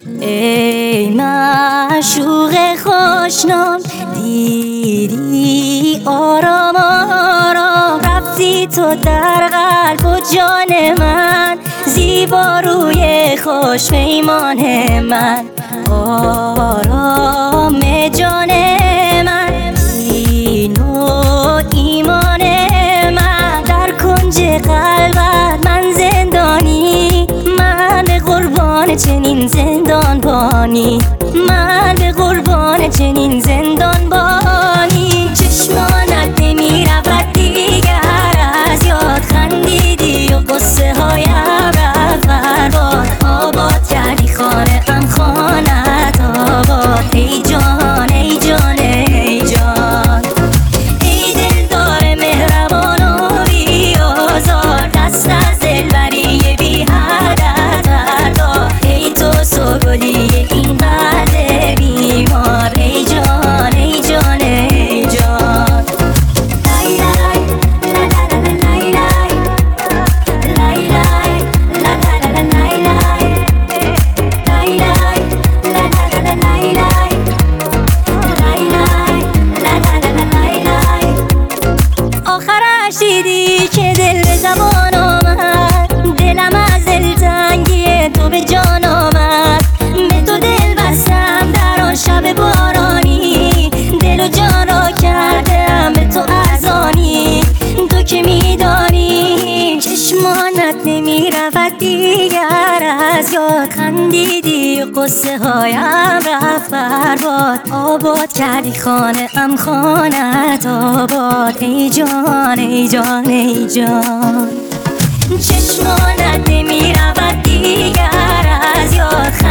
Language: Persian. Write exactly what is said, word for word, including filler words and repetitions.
ای معشوق خوشنام، دیدی آرام آرام رفتی تو در قلب و جان من، زیبا روی خوش پیمان من، آرام جان من، دین و ایمان من، در کنج قلبت من زندانی، من به قربان چنین زندان بانی، من به قربان چنین زندان بانی. چشمانت نمی رود دیگر از یاد، خندیدی و قصه هایم رفت برباد، آباد کردی خانه ام خانت آباد. ای جان ای جان ای جان، ای دلدار مهربان و بی آزار، دست از دلبری بی حدت بردار، ای تو سوگلی این قلب بیمار. ای جان ای جان ای جان، لای لای لا لا لا لای لای، لای لای لا لا لا لای لای، لای لای لا لا لا لای لای، لای لای لا لا لا لای لای. آخرش دیدی که دل به زبان آمد، دلم از دلتنگی تو به جان آمد، به تو دل بستم در آن شب بارانی، دل و جان را کردم به تو ارزانی. تو که میدانی چشمانت نمی رود دیگر از یاد، خندیدی و قصه هایم رفت برباد، آباد کردی خانه ام خانت آباد. ای جان ای جان ای جان، چشمانت نمی رود دیگر از یاد.